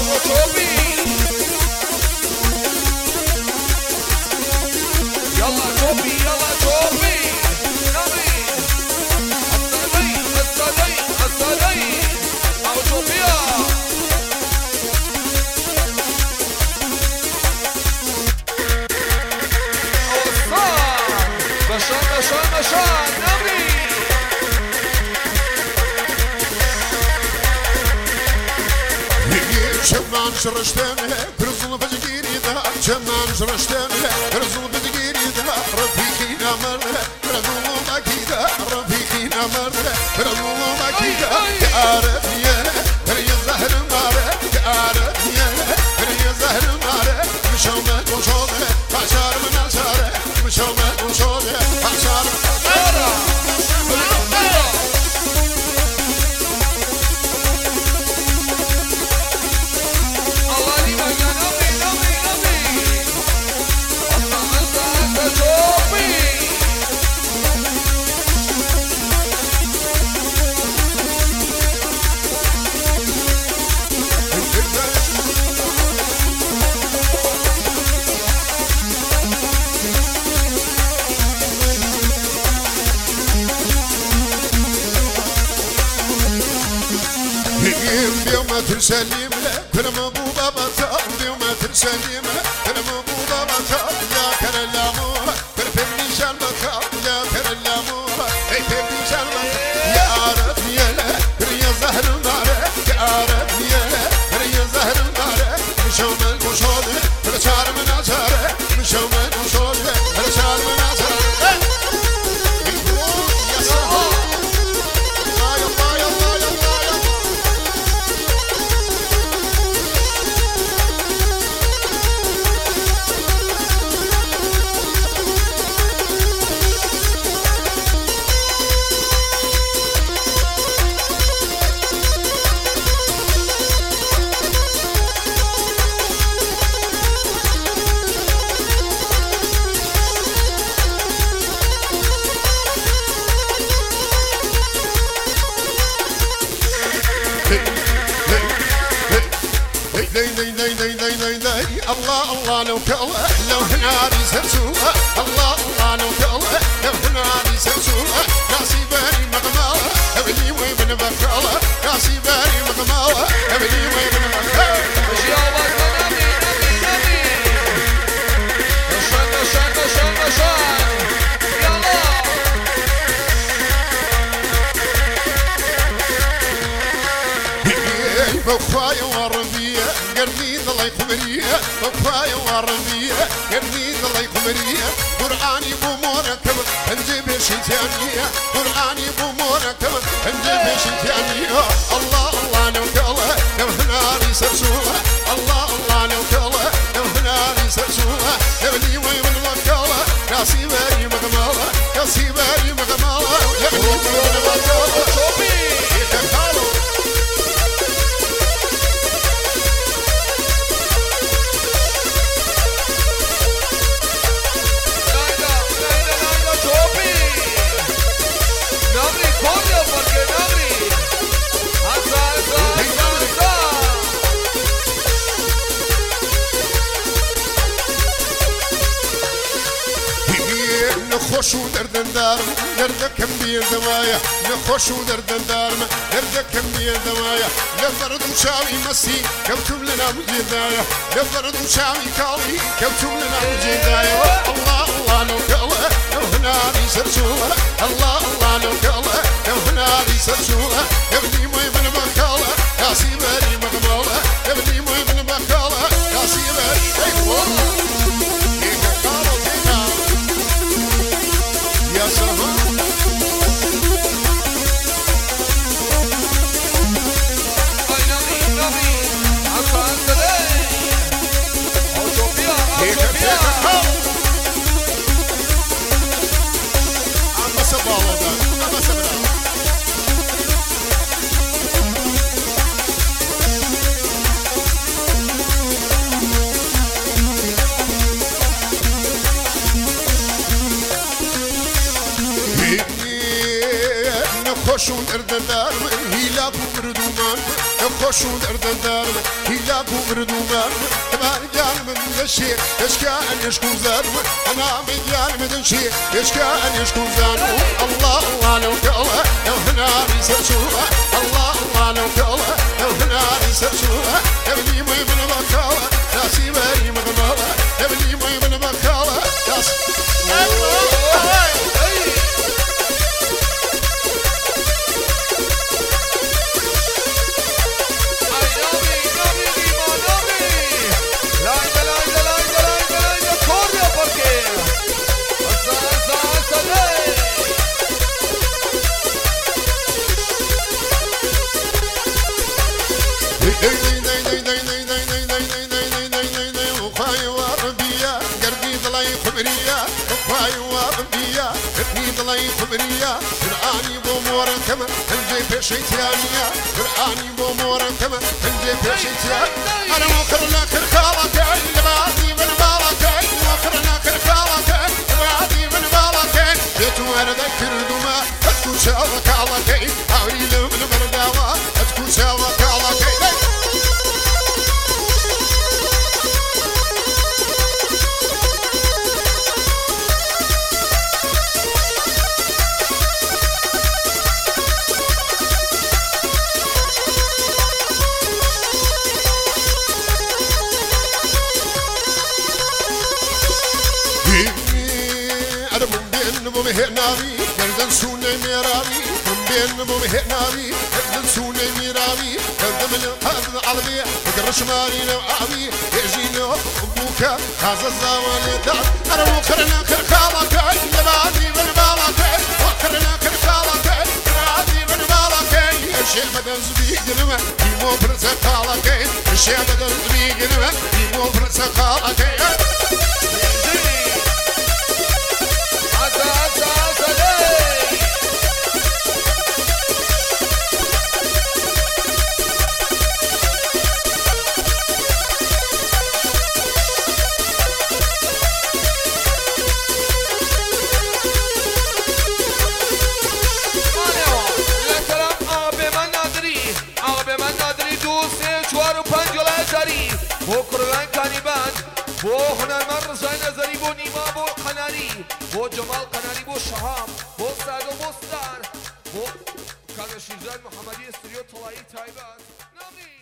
شرشتنا برزول بجيري دا جمان شرشتنا برزول بجيري دا رفيقي نمر برزول مكيدا رفيقي نمر برزول مكيدا يعرف يا بري زهر مارة يعرف يا بري زهر مارة مشومة وشومة عشار من عشارة مشومة وشومة عشار ترسليم كل مبوبة بطال اليوم ترسليم كل مبوبة بطال لا كرلامو كرفني شال بطال لا كرلامو اي تبني شال بطال يا عرب يا لا ريا زهر مارة يا عرب يا لا ريا زهر مارة مشومة وشومة رشار من عشارة مشومة وشومة رشار من عشارة الله الله لو كله لو هناري سرسوه الله الله لو كله لو هناري سرسوه ناسي باري مقماله ابني وين بكاله ناسي باري مقماله ابني وين بكاله بخايا وربيه قرني الله يقمريه بخايا وربيه قرني الله يقمريه قرآني بمركب انجيب شتانيه قرآني بمركب انجيب شتانيه الله الله لو كله لو هناري سرسوله الله الله لو كله لو هناري سرسوله ابني وين مكاله ناسي باري مقماله ناسي باري مقماله ابني وين مكاله شوفي يتكالو نخوش ودردن دارم دردكم بين دوايا نخوش ودردن دارم دردكم بين دوايا لفرد وشاوي مسي كوتم لنا مجدايا لفرد وشاوي كاوي كوتم لنا مجدايا الله الله لو كله لو هناري سرسوله الله الله لو كله لو هناري سرسوله ابني موي من مكاله يا سيبري مقماله ابني موي من مكاله يا سيبري اي والله يا سلام خوشون ارددار من هیلا بردومان خوش و دردندارم هیلا کو مردومم تمام جان من دشی اشکان یشکوزم انا میگیان من دشی اشکان یشکوزم الله الله لو كلا لو هناري سرشوها الله الله لو كلا لو هناري سرشوها ابني ما يبن بكالا ناسي باري مغمالا ابني ما يبن بكالا ناسي قرآني بومورا كما هنجي بشيتانيا قرآني بومورا كما هنجي بشيتانيا أنا وخر لك رخالك لبعضي من بالك وخر لك رخالك لبعضي من بالك جيت وانا ذكر دما تكون شاوك على كي أوري لهم المرداوة تكون شاوك على كي مهناوي كردن سوني ميراوي من بين مهناوي كردن سوني ميراوي كردن من هذا العربية فقرش ماري نوعاوي يجينا أبوكا هذا الزمان دار أنا وخرنا كرخالك لبعدي من بالك وخرنا كرخالك لبعدي من بالك الشيء بدن زبيقنا يمو برزقالك الشيء بدن زبيقنا يمو برزقالك بو قرآن كانيبان بو هنرمند رضای نظری بو نیما بو قناری بو جمال قناری بو شهاب بو سعد و بو ستار بو کاغ شیرزاد محمدی استودیو طلایی تایبان نامی